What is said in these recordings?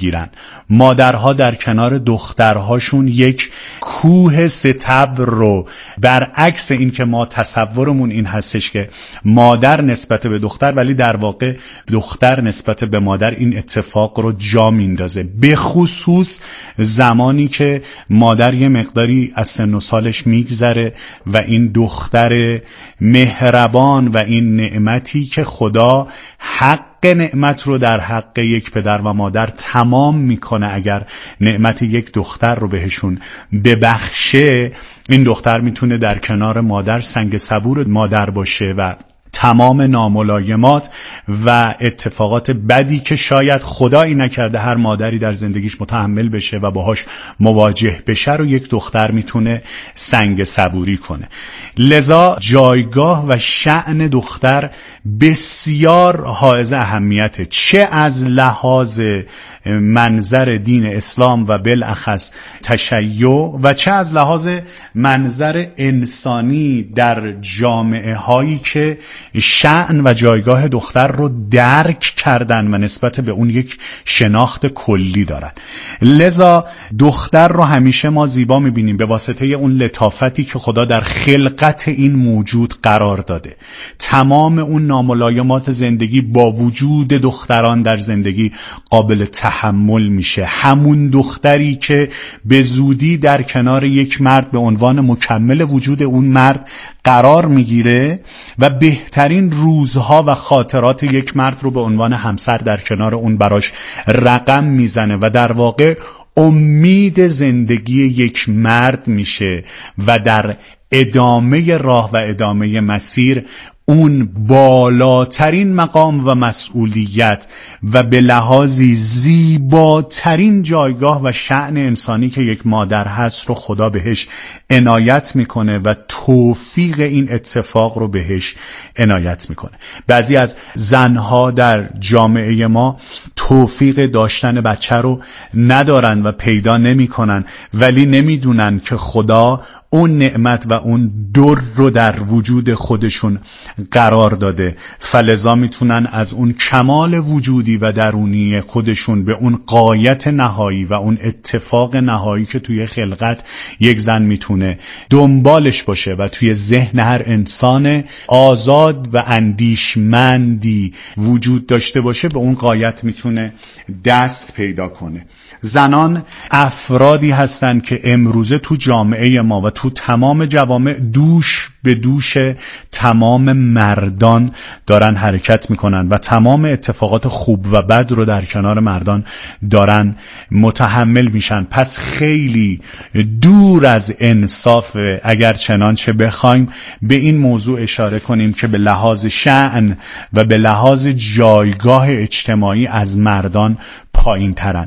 گیرن. مادرها در کنار دخترهاشون یک کوه ستبر رو، برعکس این که ما تصورمون این هستش که مادر نسبت به دختر، ولی در واقع دختر نسبت به مادر این اتفاق رو جا میندازه، به خصوص زمانی که مادر یه مقداری از سن و سالش میگذره و این دختر مهربان و این نعمتی که خدا حق نعمت رو در حق یک پدر و مادر تمام میکنه، اگر نعمت یک دختر رو بهشون ببخشه، این دختر میتونه در کنار مادر سنگ صبور مادر باشه و تمام ناملایمات و اتفاقات بدی که شاید خدایی نکرده هر مادری در زندگیش متحمل بشه و باهاش مواجه بشه رو یک دختر میتونه سنگ صبوری کنه. لذا جایگاه و شأن دختر بسیار حائز اهمیته، چه از لحاظ منظر دین اسلام و بالاخص تشیع و چه از لحاظ منظر انسانی در جامعه هایی که شأن و جایگاه دختر رو درک کردن و نسبت به اون یک شناخت کلی دارن. لذا دختر رو همیشه ما زیبا میبینیم به واسطه اون لطافتی که خدا در خلقت این موجود قرار داده. تمام اون ناملایمات زندگی با وجود دختران در زندگی قابل تحمل میشه. همون دختری که به زودی در کنار یک مرد به عنوان مکمل وجود اون مرد قرار میگیره و بهترین روزها و خاطرات یک مرد رو به عنوان همسر در کنار اون براش رقم میزنه و در واقع امید زندگی یک مرد میشه و در ادامه راه و ادامه مسیر اون بالاترین مقام و مسئولیت و به لحاظی زیباترین جایگاه و شأن انسانی که یک مادر هست رو خدا بهش عنایت میکنه و توفیق این اتفاق رو بهش عنایت میکنه. بعضی از زنها در جامعه ما توفیق داشتن بچه رو ندارن و پیدا نمیکنن، ولی نمیدونن که خدا اون نعمت و اون در رو در وجود خودشون قرار داده، فلذا میتونن از اون کمال وجودی و درونی خودشون به اون غایت نهایی و اون اتفاق نهایی که توی خلقت یک زن میتونه دنبالش باشه و توی ذهن هر انسان آزاد و اندیشمندی وجود داشته باشه، به اون غایت میتونه دست پیدا کنه. زنان افرادی هستند که امروزه تو جامعه ما و تو تمام جوامع دوش به دوش تمام مردان دارن حرکت میکنن و تمام اتفاقات خوب و بد رو در کنار مردان دارن متحمل میشن. پس خیلی دور از انصاف اگر چنانچه بخوایم به این موضوع اشاره کنیم که به لحاظ شأن و به لحاظ جایگاه اجتماعی از مردان پایین ترن.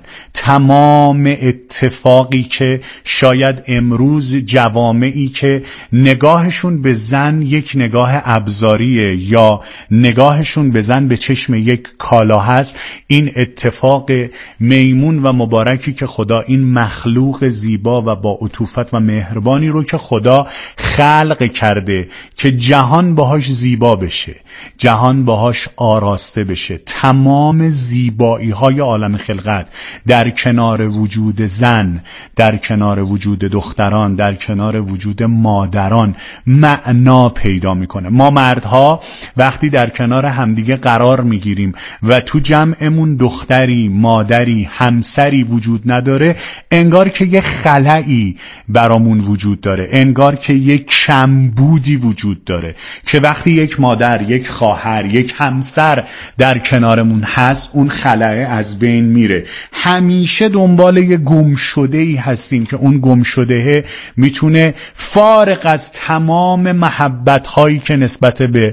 تمام اتفاقی که شاید امروز جوامعی که نگاهشون به زن یک نگاه ابزاریه یا نگاهشون به زن به چشم یک کالا هست، این اتفاق میمون و مبارکی که خدا این مخلوق زیبا و با عطوفت و مهربانی رو که خدا خلق کرده که جهان باهاش زیبا بشه، جهان باهاش آراسته بشه، تمام زیبایی های عالم خلقت در کنار وجود زن، در کنار وجود دختران، در کنار وجود مادران معنا پیدا میکنه. ما مردها وقتی در کنار همدیگه قرار میگیریم و تو جمعمون دختری، مادری، همسری وجود نداره، انگار که یک خلایی برامون وجود داره، انگار که یک کمبودی وجود داره که وقتی یک مادر، یک خواهر، یک همسر در کنارمون هست، اون خلأ از بین میره. همیشه دنبال یه گم شده ای هستیم که اون گم شده میتونه فارغ از تمام محبت هایی که نسبت به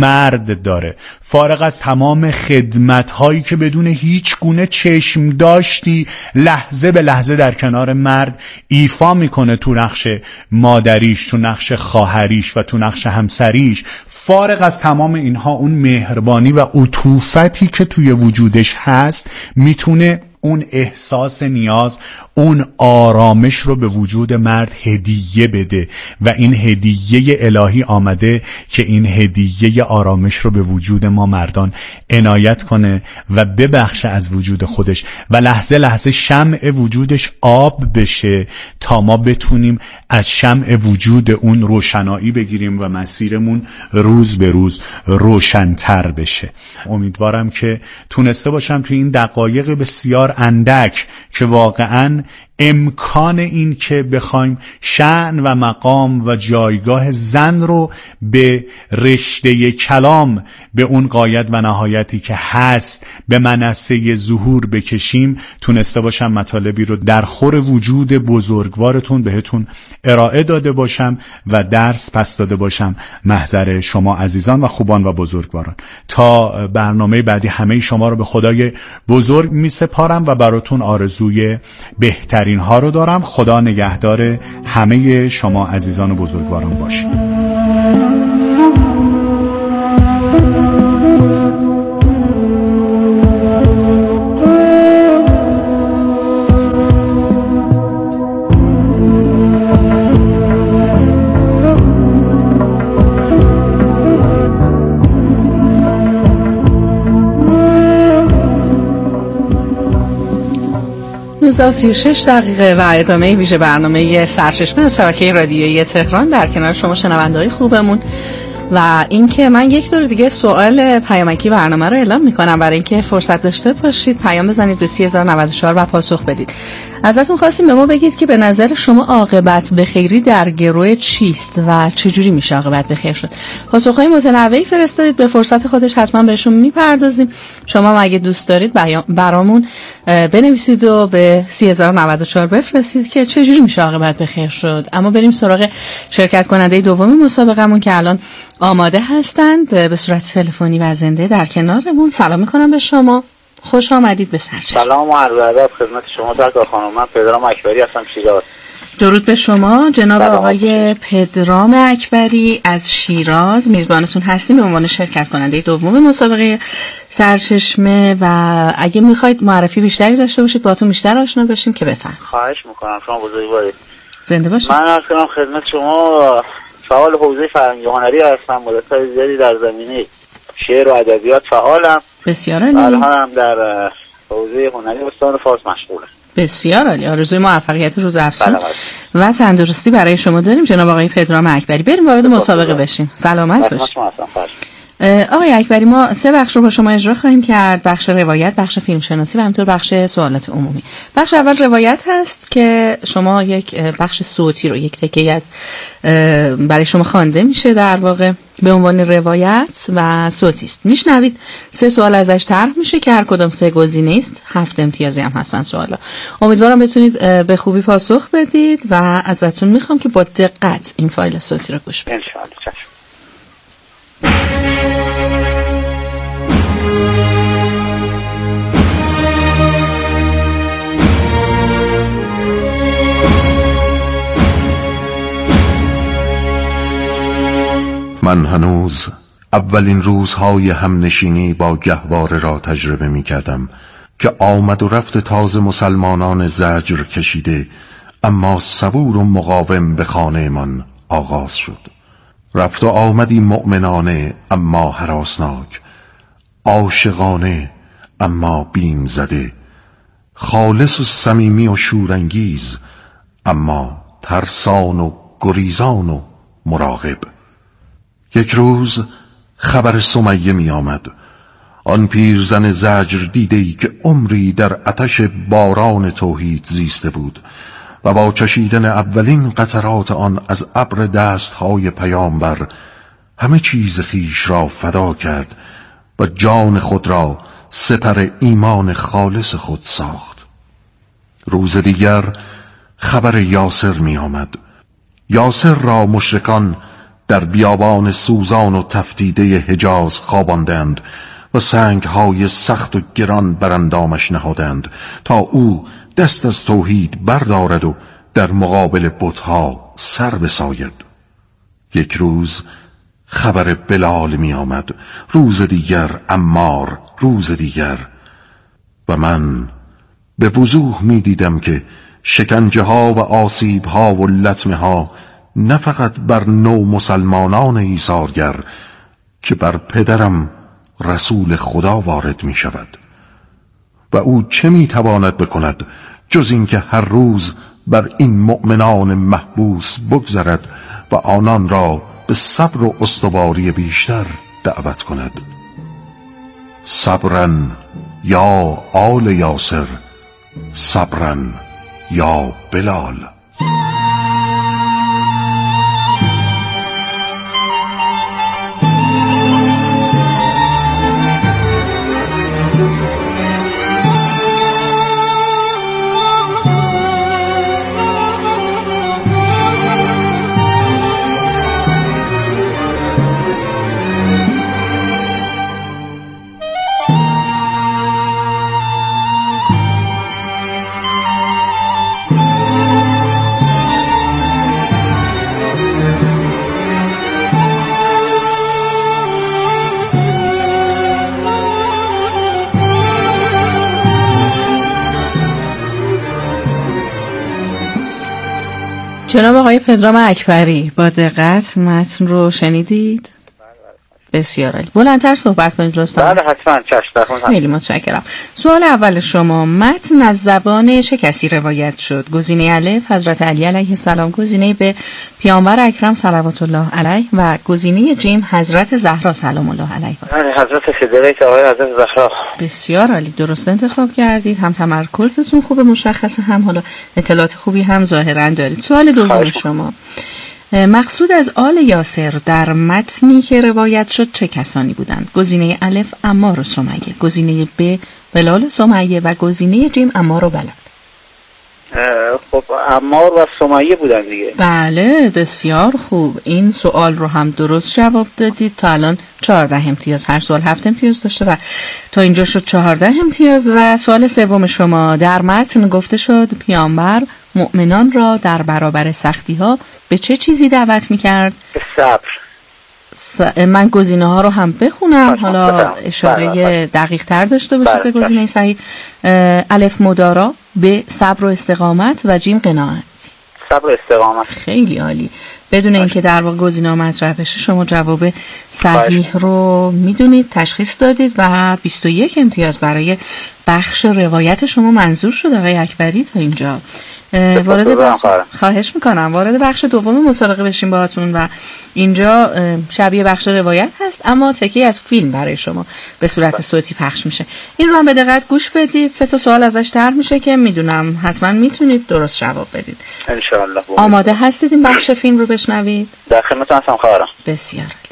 مرد داره، فارغ از تمام خدمت هایی که بدون هیچ گونه چشم داشتی لحظه به لحظه در کنار مرد ایفا میکنه، تو نقش مادریش، تو نقش خواهریش و تو نقش همسریش، فارغ از تمام اینها اون مهربانی و عطوفتی که توی وجودش هست میتونه اون احساس نیاز، اون آرامش رو به وجود مرد هدیه بده و این هدیه الهی آمده که این هدیه آرامش رو به وجود ما مردان عنایت کنه و ببخشه از وجود خودش و لحظه لحظه شمع وجودش آب بشه تا ما بتونیم از شمع وجود اون روشنایی بگیریم و مسیرمون روز به روز روشن‌تر بشه. امیدوارم که تونسته باشم توی این دقایق بسیار اندک که واقعاً امکان این که بخوایم شأن و مقام و جایگاه زن رو به رشته کلام به اون غایت و نهایتی که هست به منصه ظهور بکشیم، تونسته باشم مطالبی رو در خور وجود بزرگوارتون بهتون ارائه داده باشم و درس پس داده باشم محضر شما عزیزان و خوبان و بزرگواران. تا برنامه بعدی همه شما رو به خدای بزرگ می سپارم و براتون آرزوی بهترین ها رو دارم. خدا نگهدار همه شما عزیزان و بزرگواران باشید. و 36 دقیقه و ادامه ویژه برنامه سرچشمه از شبکه رادیویی تهران در کنار شما شنونده‌های خوبمون. و اینکه من یک دور دیگه سوال پیامکی برنامه رو اعلام میکنم برای اینکه فرصت داشته باشید پیام بزنید به 3094 و پاسخ بدید. ازتون خواستیم به ما بگید که به نظر شما عاقبت به خیری در گروه چیست و چجوری میشه عاقبت به خیر شد؟ پاسخهای متنوعی فرستادید، به فرصت خودش حتما بهشون میپردازیم. شما هم اگه دوست دارید برامون بنویسید و به 3094 بفرستید که چجوری میشه عاقبت به خیر شد. اما بریم سراغ شرکت کننده دوم مسابقمون که الان آماده هستند به صورت تلفنی و زنده در کنارمون. سلام میکنم به شما، خوش آمدید به سرچشمه. سلام و عرض ادب خدمت شما سرکار خانم. من پدرام اکبری هستم، شیراز. درود به شما جناب آقای پدرام اکبری از شیراز. میزبانتون هستیم به عنوان شرکت کننده دوم مسابقه سرچشمه و اگه میخواید معرفی بیشتری داشته باشید باهاتون بیشتر آشنا بشیم که بفرمایید. خواهش میکنم، شما بزرگوارید. زنده باشید. من عرض کنم خدمت شما فعال حوزه فرهنگی هنری هستم، مدت زیادی در زمینه شعر و ادبیات فعالم. بسیار عالی. الان هم در حوزه هنری استان فارس مشغولم. بسیار عالی. آرزوی موفقیت روز افزون و تندرستی برای شما داریم جناب آقای پدرام اکبری. بریم وارد مسابقه بشیم. سلامت باشید. آقای اکبری ما 3 بخش رو با شما اجرا خواهیم کرد: بخش روایت، بخش فیلم شناسی و همینطور بخش سوالات عمومی. بخش اول روایت هست که شما یک بخش صوتی رو، یک تکه از برای شما خوانده میشه در واقع به عنوان روایت و صوتی است. میشنوید 3 سوال ازش طرح میشه که هر کدام 3 گزینه است. 7 امتیازی هم هستن سوالا. امیدوارم بتونید به خوبی پاسخ بدید و ازتون میخوام که با دقت این فایل صوتی رو گوش بدید. ان شاءالله. من هنوز اولین روزهای همنشینی با گهواره را تجربه می کردم که آمد و رفت تازه مسلمانان زجر کشیده اما صبور و مقاوم به خانه من آغاز شد. رفت و آمدی مؤمنانه اما هراسناک، عاشقانه اما بیم زده، خالص و صمیمی و شورانگیز اما ترسان و گریزان و مراقب. یک روز خبر سمیه می آمد، آن پیرزن زجر دیده‌ای که عمری در آتش باران توحید زیسته بود و با چشیدن اولین قطرات آن از ابر دستهای پیامبر همه چیز خیش را فدا کرد و جان خود را سپر ایمان خالص خود ساخت. روز دیگر خبر یاسر می آمد. یاسر را مشرکان در بیابان سوزان و تفتیده حجاز خواباندند و سنگهای سخت و گران بر اندامش نهادند تا او دست از توحید بردارد و در مقابل بتها سر بساید. یک روز خبر بلال می آمد، روز دیگر عمار، روز دیگر، و من به وضوح می دیدم که شکنجه ها و آسیب ها و لطمه ها نه فقط بر نو مسلمانان ایثارگر که بر پدرم رسول خدا وارد می شود و او چه می تواند بکند جز اینکه هر روز بر این مؤمنان محبوس بگذرد و آنان را به صبر و استواری بیشتر دعوت کند. صبرا یا آل یاسر، صبرا یا بلال. جناب آقای پدرام اکبری، با دقت متن رو شنیدید؟ بسیار عالی. بلندتر صحبت کنید لطفاً. بله حتما، چشم. خیلی متشکرم. سوال اول شما، متن از زبان چه کسی روایت شد؟ گزینه الف حضرت علی علیه السلام، گزینه ب پیامبر اکرم صلوات الله علیه و گزینه جیم حضرت زهرا سلام الله علیها. بله حضرت فضیلت آقای حضرت زهرا. بسیار عالی، درست انتخاب کردید. هم تمرکزتون خوبه، مشخصه، هم حالا اطلاعات خوبی هم ظاهرا دارید. سوال دوم شما، مقصود از آل یاسر در متنی که روایت شد چه کسانی بودند؟ گزینه الف عمار و سمیه، گزینه ب بلال و سمیه و گزینه جیم عمار و بلال. خب عمار و سمیه بودن دیگه. بله بسیار خوب، این سوال رو هم درست جواب دادید. تا الان 14 امتیاز، هر سوال 7 امتیاز داشته و تا اینجا شد 14 امتیاز. و سوال سوم شما، در متن گفته شد پیامبر مؤمنان را در برابر سختی ها به چه چیزی دعوت میکرد؟ صبر. من گزینه ها رو هم بخونم حالا اشاره دقیق تر داشته باشید به گزینه صحیح. الف مدارا، ب صبر و استقامت و جیم قناعت. صبر و استقامت. خیلی عالی. بدون اینکه در واقع گزینه ها مطرح بشه شما جواب صحیح رو میدونید، تشخیص دادید و 21 امتیاز برای بخش روایت شما منظور شد آقای اکبری. تا اینجا وارد بخش، خواهش میکنم وارد بخش دوم مسابقه بشیم باهاتون و اینجا شبیه بخش روایت هست اما تکی از فیلم برای شما به صورت صوتی پخش میشه. این رو هم به دقت گوش بدید، 3 تا سوال ازش طرح میشه که میدونم حتما میتونید درست جواب بدید ان شاء الله. آماده هستید این بخش فیلم رو بشنوید؟ در خدمتتون هستم خواهرام. بسیار عالی.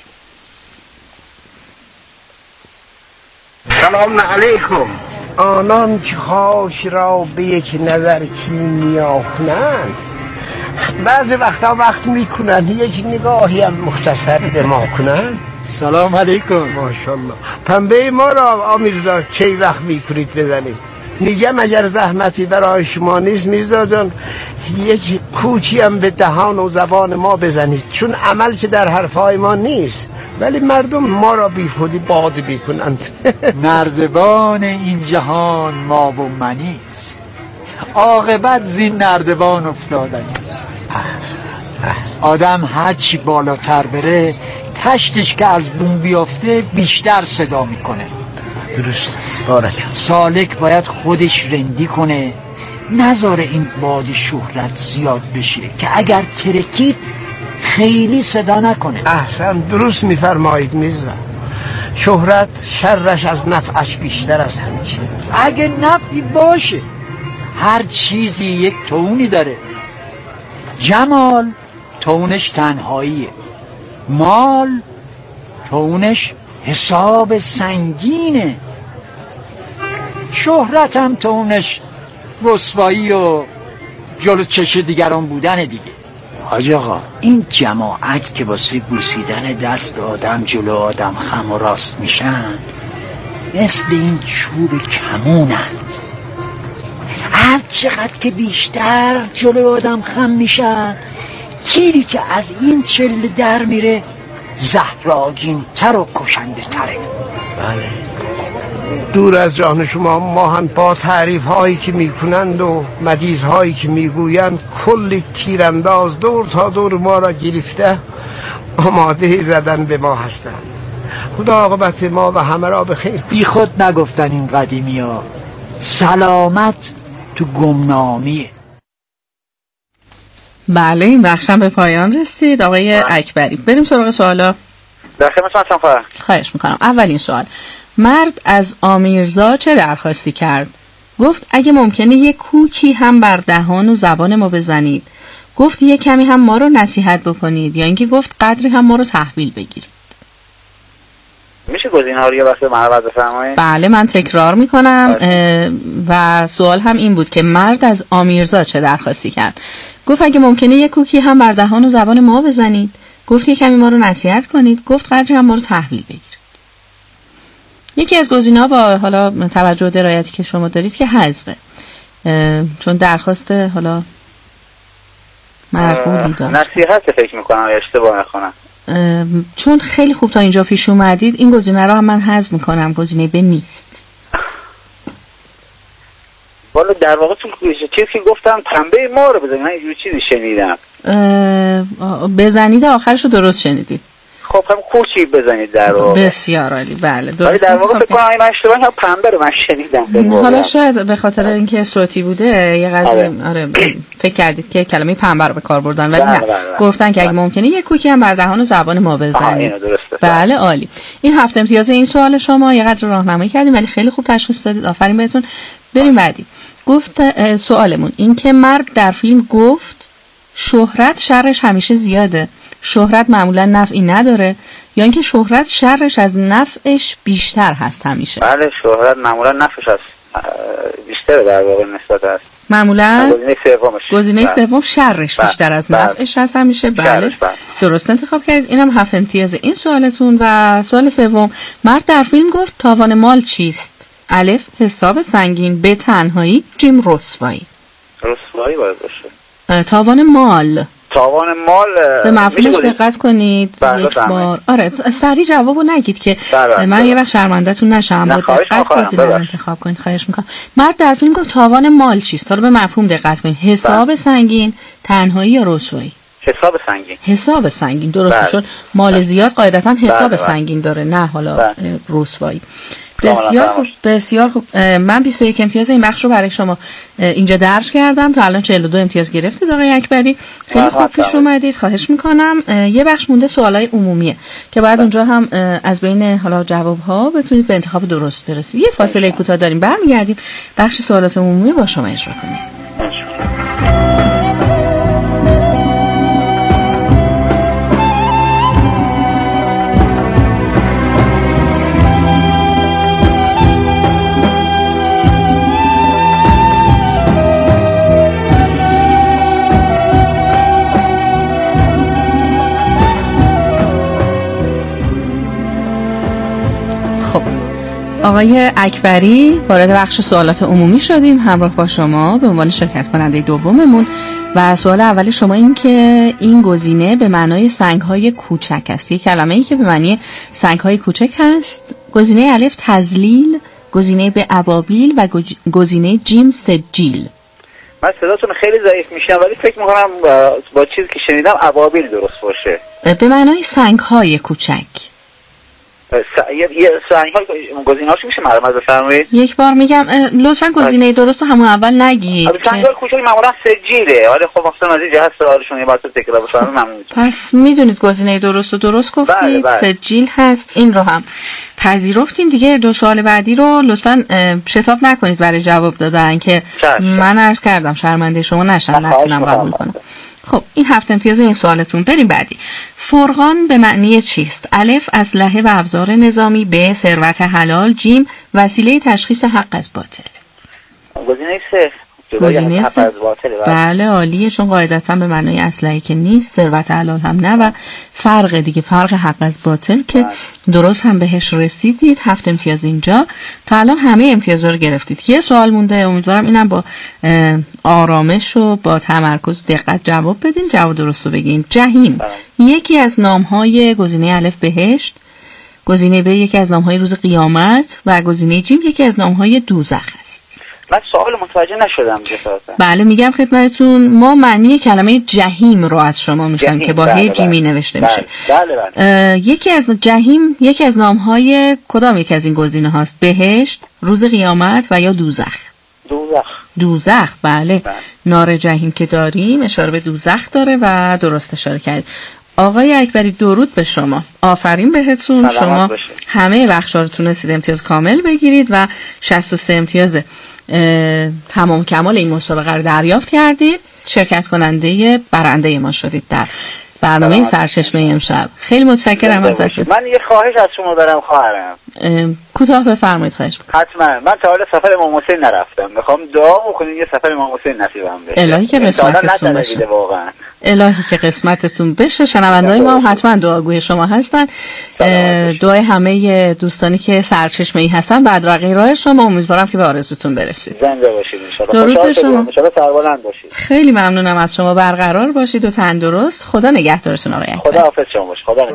سلام علیکم. آنان که خاک را به یک نظر کیمیا کنند بعضی وقت میکنند یک نگاهی هم مختصر به ما کنند. سلام علیکم. ماشاءالله. پنبه ما را آمیرزا چه وقت میکنید بزنید؟ میگم اگر زحمتی برای شما نیست میرزا جان یک کوچی هم به دهان و زبان ما بزنید، چون عمل که در حرفای ما نیست ولی مردم ما را بی خودی باد میکنند. نردبان این جهان ما و منیست، عاقبت زین نردبان افتادنیست. آدم هرچی بالاتر بره تشتش که از بوم بیافته بیشتر صدا میکنه. درست است. بارک. سالک باید خودش رندی کنه، نذاره این باد شهرت زیاد بشه که اگر ترکید خیلی صدا نکنه. احسن، درست میفرمایید میرزا. شهرت شرش از نفعش بیشتر از همیشه. اگه نفعی باشه، هر چیزی یک تونی داره. جمال تونش تنهاییه، مال تونش حساب سنگینه، شهرت هم تونش رسوایی و جلو چش دیگران بودن دیگه. حاج آقا، این جماعت که واسه بوسیدن دست آدم جلو آدم خم و راست میشن مثل این چوب کمونند، هر چقدر که بیشتر جلو آدم خم میشن تیری که از این چله در میره زهراگین تر و کشنده تره. بله. دور از جان شما، ما هم با تعریف هایی که میکنند و مدیز هایی که میگویند کلی تیرانداز دور تا دور ما را گرفته آماده زدن به ما هستند. خدا عاقبت ما و همه را بخیر. بی خود نگفتن این قدیمی ها، سلامت تو گمنامیه. بله این بخشم به پایان رسید. آقای اکبری بریم سراغ سوالا. در خدمتتون هستم. خواهش میکنم. اولین سوال، مرد از آمیرزا چه درخواستی کرد؟ گفت اگه ممکنه یک کوکی هم بر دهان و زبان ما بزنید. گفت یک کمی هم ما رو نصیحت بکنید، یا اینکه گفت قدری هم ما رو تحویل بگیرید. میشه گزینه‌ها رو یه وقت مرور بفرمایید؟ بله من تکرار میکنم و سوال هم این بود که مرد از آمیرزا چه درخواستی کرد؟ گفت اگه ممکنه یک کوکی هم بر دهان و زبان ما بزنید. گفت یک کمی ما رو نصیحت کنید. گفت قدری هم ما رو تحویل بگیرید. یکی از گزینه‌ها با حالا توجه درایتی که شما دارید که حذفه، چون درخواست حالا معقولی داشت. نصیحت فکر میکنم اشتباه نکنم، چون خیلی خوب تا اینجا پیش اومدید این گزینه رو هم من حذف میکنم. گزینه ب نیست. والا در واقع تو چیزی که گفتم پنبه ما رو بزنید، من اینجوری چیزی شنیدم. بزنید آخرش رو درست شنیدید. خب هم کوچی بزنید در واقع. بسیار عالی. بله درست. در واقع فکر کنم من اشتباه کردم، پنبه رو من شنیدم. حالا شاید به خاطر اینکه صوتی بوده یه قدر آره فکر کردید که کلمه پنبه رو به کار بردن، ولی نه گفتن که اگه ممکنه یک کوکی هم بر دهان و زبان ما بزنید. بله عالی. این 7 امتیاز این سوال شما، یه قدر راهنمایی کردیم ولی خیلی خوب تشخیص دادید. آفرین بهتون. بریم بعدی. گفت سوالمون این که مرد در فیلم گفت شهرت شرش همیشه زیاده. شهرت معمولا نفعی نداره، یا اینکه شهرت شرش از نفعش بیشتر هست همیشه. بله شهرت معمولا نفعش از بیشتر در واقع نسبت است. معمولا گزینه سوم شرش بیشتر از بله. نفعش هست همیشه. بله درست انتخاب کردید. اینم 7 امتیاز این سوالتون. و سوال سوم، مرد در فیلم گفت تاوان مال چیست؟ الف حساب سنگین، ب تنهایی، جیم رسوایی. رسوایی باید باشه. تاوان مال به مفهومش دقت کنید. یک بار آره سریع جوابو نگید که من یه وقت شرمنده‌تون نشم. با دقت گزینه رو انتخاب کنید. خواهش میکنم. مرد در فیلم گفت تاوان مال چیست؟ حالا به مفهوم دقت کنید. حساب سنگین، تنهایی یا رسوایی؟ حساب سنگین درسته، چون مال زیاد قاعدتا حساب سنگین داره، نه حالا رسوایی. بسیار خوب بسیار خوب. من 21 امتیاز این بخش رو برای شما اینجا درج کردم. تا الان 42 امتیاز گرفتید آقای اکبری. خیلی خوب پیش اومدید. خواهش میکنم. یه بخش مونده سوالای عمومیه که بعد اونجا هم از بین حالا جواب‌ها بتونید به انتخاب درست برسید. یه فاصله کوتاه داریم، برمیگردیم بخش سوالات عمومی با شما اجرا کنیم. آقای اکبری وارد بخش سوالات عمومی شدیم همراه با شما به عنوان شرکت کننده دوممون. و سوال اول شما این که این گزینه به معنای سنگ‌های کوچک است. یک کلمه‌ای که به معنی سنگ‌های کوچک هست. گزینه الف تذلیل، گزینه ب ابابیل و گزینه جیم سجیل. من صداتون خیلی ضعیف میشم ولی فکر می‌کنم با چیزی که شنیدم ابابیل درست باشه. به معنای سنگ‌های کوچک. یه سنگ‌های گزینه‌هاش میشه معلومات بفرمایید؟ یک بار میگم لطفاً گزینه درست رو همون اول نگید. سنگ‌های کوچک معمولا سجیله. ولی خب اصلا از این جهت سوالشون یه بار تکرار بفرمایید ممنون میشم. پس میدونید گزینه درست رو درست گفتید. بله. سجیل هست. این رو هم پذیرفتیم. دیگه دو سوال بعدی رو لطفاً شتاب نکنید برای جواب دادن که من عرض کردم شرمنده شما نشم نتونم قبول کنم. خب این 7 امتیاز این سوالتون. بریم بعدی. فرقان به معنی چیست؟ الف اسلحه و ابزار نظامی، ب ثروت حلال، جیم وسیله تشخیص حق از باطل. گزینه سه. بله عالیه، چون قاعدتا به معنای اسلحه که نیست، ثروت حلال هم نه و فرق دیگه، فرق حق از باطل که درست هم بهش رسیدید. 7 امتیاز اینجا. تا الان همه امتیازا رو گرفتید. یه سوال مونده، امیدوارم اینم با آرامش و با تمرکز دقت جواب بدین. جواب درست رو بگین. جهنم یکی از نام‌های گزینه الف بهشت، گزینه ب یکی از نام‌های روز قیامت و گزینه ج یکی از نام‌های دوزخ است. من سوال متوجه نشدم جسارتا. بله میگم خدمتتون، ما معنی کلمه جهیم رو از شما میخوایم که با هی جیمی نوشته میشه. بله. یکی از جهیم یکی از نام‌های کدام یکی از این گزینه هاست؟ بهشت، روز قیامت و یا دوزخ؟ دوزخ. بله. نار جهیم که داریم اشاره به دوزخ داره و درست اشاره کرد. آقای اکبری درود به شما، آفرین بهتون. شما همه بخشا رو تونستید امتیاز کامل بگیرید و 63 امتیاز تمام کمال این مسابقه رو دریافت کردید. شرکت کننده برنده ما شدید در برنامه سرچشمه امشب. خیلی متشکرم ازتون. من یه خواهش از شما دارم خواهرم. کوتاه بفرمایید. خواهش می‌کنم. حتما. من تا حالا سفر امام حسین نرفتم، میخوام دعا بکنید یه سفر امام حسین نصیبم بشه. الهی که قسمتتون بشه. الهی که قسمتتون بشه. شنونده‌های ما هم حتما دعاگوی شما هستن. دعای همه دوستانی که سرچشمه‌ای هستن بدرقه راه شما، امیدوارم که به آرزوتون برسید. زنده باشید ان شاء الله. درود به شما. ان شاء الله سربلند باشید. خیلی ممنونم از شما. برقرار باشید و تندرست. خدا نگهدارتون آقای اکبری. خدا حافظ شما باش. خدا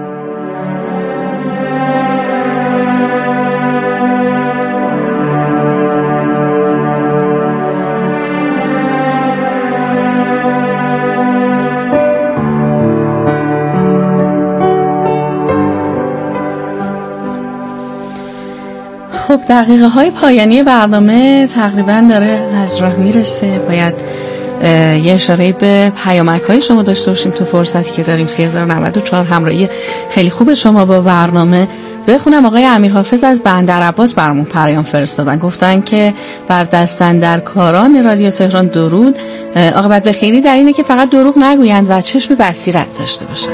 خب دقیقه های پایانی برنامه تقریبا داره از راه میرسه. باید یه اشاره به پیامک های شما داشته باشیم تو فرصتی که داریم. 3094 همراهی خیلی خوب شما با برنامه. بخونم آقای امیرحافظ از بندرعباس برامون پیام فرستادن، گفتن که بر دستاندرکاران رادیو تهران درود، عاقبت به خیری در اینه که فقط دروغ نگویند و چشم بصیرت داشته باشند.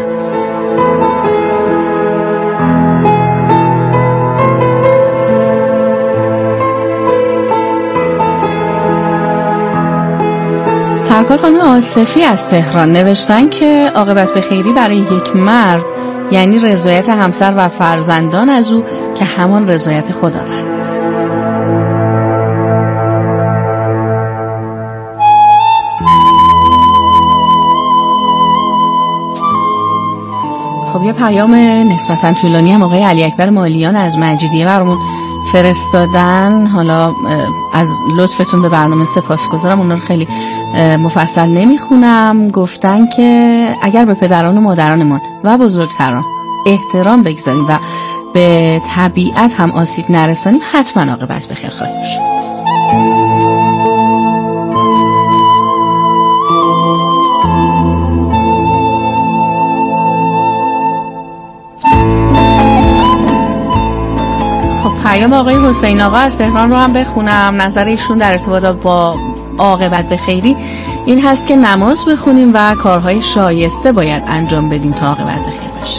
سرکار خانم آصفی از تهران نوشتن که عاقبت به خیری برای یک مرد یعنی رضایت همسر و فرزندان از او که همان رضایت خداوند است. خب یه پیام نسبتا طولانی هم آقای علی اکبر مالیان از مجیدیه برامون فرستادن. حالا از لطفتون به برنامه سپاسگزارم، اونا رو خیلی مفصل نمیخونم. گفتن که اگر به پدران و مادرانمان و بزرگتران احترام بگذاریم و به طبیعت هم آسیب نرسانیم حتما عاقبت بخیر خواهیم شد. پیام آقای حسین آقا از تهران رو هم بخونم. نظر ایشون در ارتباط با عاقبت به خیری این هست که نماز بخونیم و کارهای شایسته باید انجام بدیم تا عاقبت به خیر باشه.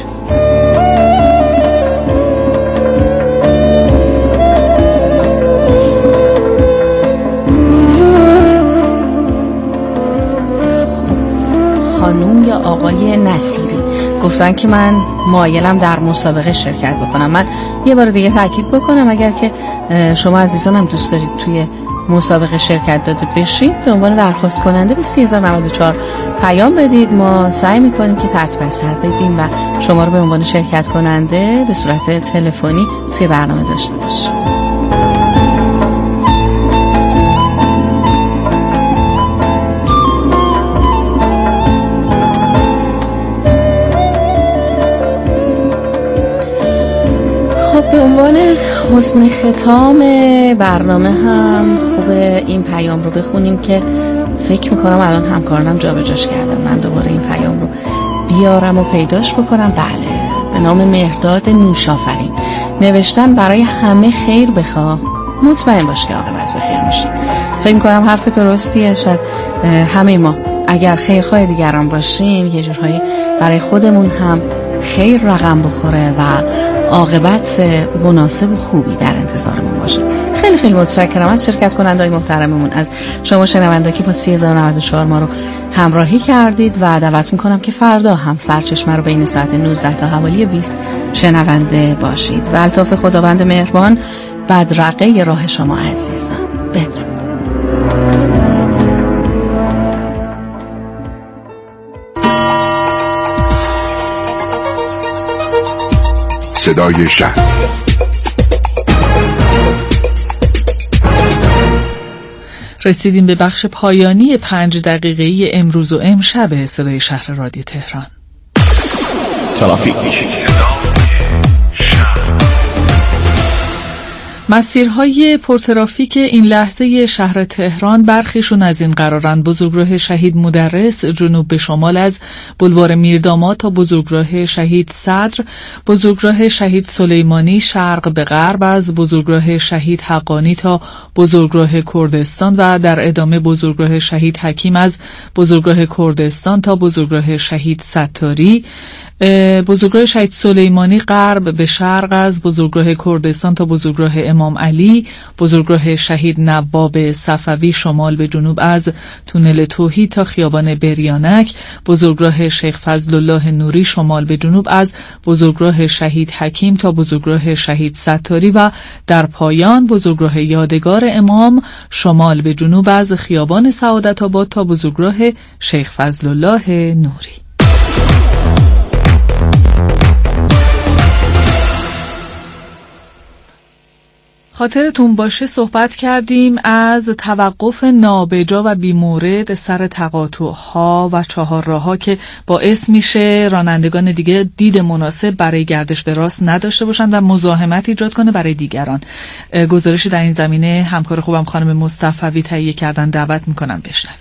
خانوم یا آقای نصیری گفتن که من مایلم در مسابقه شرکت بکنم. من یه بار دیگه تاکید بکنم اگر که شما عزیزانم دوست دارید توی مسابقه شرکت داده بشید به عنوان درخواست کننده به 3094 پیام بدید. ما سعی میکنیم که تحت بصر بدیم و شما رو به عنوان شرکت کننده به صورت تلفنی توی برنامه داشته باشیم. به عنوان حسن ختام برنامه هم خوبه این پیام رو بخونیم که فکر میکنم الان همکارانم جابجاش کردن. من دوباره این پیام رو بیارم و پیداش بکنم. بله، به نام مهرداد نوشافرین نوشتن برای همه خیر بخواه، مطمئن باش که عاقبت به خیر میشه. فکر میکنم حرف درستیه. شاید همه ما اگر خیرخواه دیگران باشیم یه جورهایی برای خودمون هم خیر رقم بخوره و عاقبت مناسب و خوبی در انتظارمون باشه. خیلی خیلی متشکرم از شرکت کننده‌های محترممون، از شما شنونده که با 3094 ما رو همراهی کردید و دعوت میکنم که فردا هم سرچشمه رو بین ساعت 19 تا حوالی 20 شنونده باشید و الطاف خداوند مهربان بدرقه راه شما عزیزان. بدرود. صدای شهر. رسیدیم به بخش پایانی 5 دقیقه‌ای امروز و امشب صدای شهر رادیو تهران. ترافیک. مسیرهای پرترافیک این لحظه شهر تهران برخیشون از این قرارند: بزرگراه شهید مدرس جنوب به شمال از بولوار میرداماد تا بزرگراه شهید صدر، بزرگراه شهید سلیمانی شرق به غرب از بزرگراه شهید حقانی تا بزرگراه کردستان و در ادامه بزرگراه شهید حکیم از بزرگراه کردستان تا بزرگراه شهید ستاری، بزرگراه شهید سلیمانی غرب به شرق از بزرگراه کردستان تا بزرگراه امام علی، بزرگراه شهید نواب صفوی شمال به جنوب از تونل توحید تا خیابان بریانک، بزرگراه شیخ فضل الله نوری شمال به جنوب از بزرگراه شهید حکیم تا بزرگراه شهید ستاری و در پایان بزرگراه یادگار امام شمال به جنوب از خیابان سعادت آباد تا بزرگراه شیخ فضل الله نوری. خاطرتون باشه صحبت کردیم از توقف نابجا و بیمورد سر تقاطع‌ها و چهارراه‌ها که باعث میشه رانندگان دیگه دید مناسب برای گردش به راست نداشته باشن و مزاحمت ایجاد کنه برای دیگران. گزارشی در این زمینه همکار خوبم خانم مصطفی تهیه کردن، دعوت میکنم بشنوید.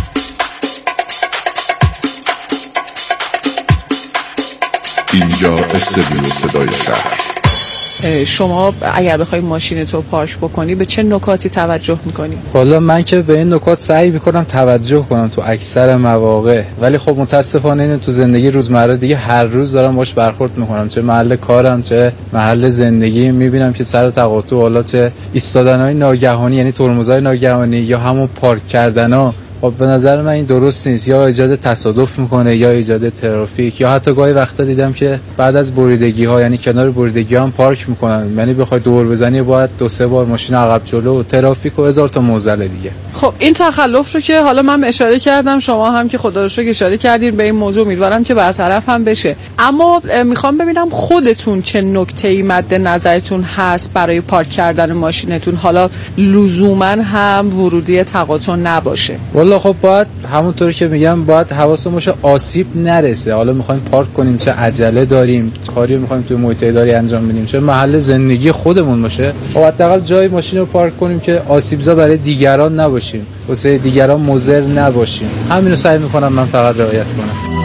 اینجا استودیو صدای شهر. شما اگر بخوای ماشینتو پارک بکنی به چه نکاتی توجه میکنی؟ والا من که به این نکات سعی میکنم توجه کنم تو اکثر مواقع، ولی خب متاسفانه اینو تو زندگی روزمره دیگه هر روز دارم باش برخورد میکنم، چه محل کارم چه محل زندگی. میبینم که سر تقاطع حالا چه ایستادنهای ناگهانی، یعنی ترمزهای ناگهانی یا همون پارک کردنها، خب به نظر من این درست نیست. یا ایجاد تصادف میکنه یا ایجاد ترافیک، یا حتی گاهی وقتا دیدم که بعد از بریدگی ها، یعنی کنار بریدگی ها هم پارک میکنن، یعنی بخوای دور بزنی باید 2-3 بار ماشین عقب جلو، ترافیک و هزار تا معضل دیگه. خب این تخلف رو که حالا من اشاره کردم، شما هم که خدا رو شکر اشاره کردین به این موضوع، امیدوارم که برطرف هم بشه. اما میخوام ببینم خودتون چه نکته‌ای مد نظرتون هست برای پارک کردن ماشینتون، حالا لزوما هم ورودی تقاطع نباشه. والا خب باید همونطوری که میگم باید حواسمون باشه آسیب نرسه. حالا میخوایم پارک کنیم، چه عجله داریم، کاری میخوایم توی محیط اداری انجام بدیم، چه محل زندگی خودمون باشه، خب حداقل جای ماشین رو پارک کنیم که آسیبزا برای دیگران نباشیم، واسه دیگران مضر نباشیم. همین رو سعی میکنم من فقط رعایت کنم.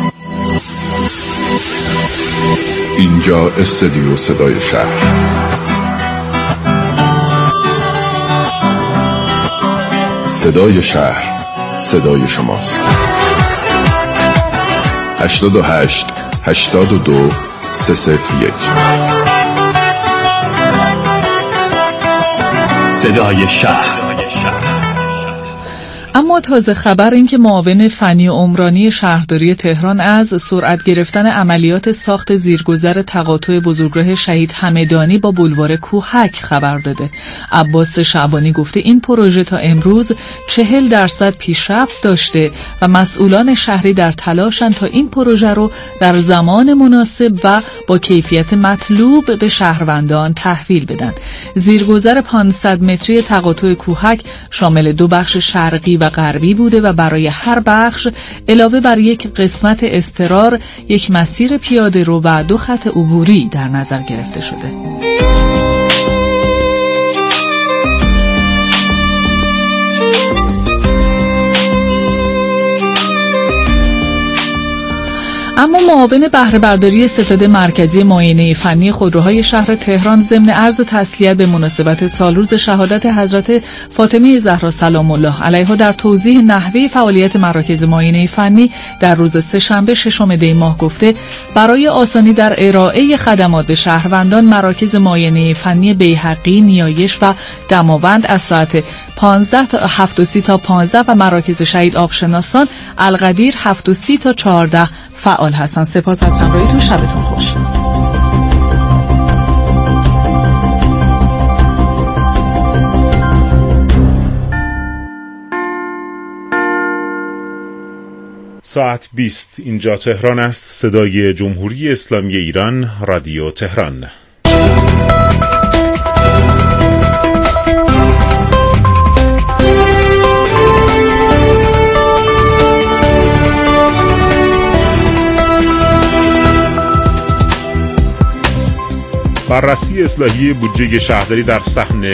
اینجا استودیو صدای شهر. صدای شهر، صدای شماست. 88 82 301 صدای شهر. اما تازه خبر این که معاون فنی عمرانی شهرداری تهران از سرعت گرفتن عملیات ساخت زیرگذر تقاطع بزرگراه شهید همدانی با بولوار کوهک خبر داده. عباس شعبانی گفته این پروژه تا امروز 40% پیشرفت داشته و مسئولان شهری در تلاشن تا این پروژه رو در زمان مناسب و با کیفیت مطلوب به شهروندان تحویل بدن. زیرگذر 500 متری تقاطع کوهک شامل 2 بخش شرقی و غربی بوده و برای هر بخش علاوه بر یک قسمت اضطرار، یک مسیر پیاده رو و 2 خط عبوری در نظر گرفته شده. اما معاون بهره برداری ستاد مرکزی معاینه فنی خودروهای شهر تهران ضمن عرض تسلیت به مناسبت سالروز شهادت حضرت فاطمه زهرا سلام الله علیها در توضیح نحوه فعالیت مراکز معاینه فنی در روز سه‌شنبه 6 دی ماه گفته این آسانی در ارائه خدمات به شهروندان مراکز معاینه فنی بیهقی، نیایش و دماوند از ساعت 15 تا 7:30 تا 15 و مراکز شهید آبشناسان القدیر 7:30 تا 14 فعال هستند. سپاس از همراهیتون، شبتون خوش. ساعت 20 اینجا تهران است. صدای جمهوری اسلامی ایران، رادیو تهران. بررسی اصلاحی بودجه شهرداری در صحن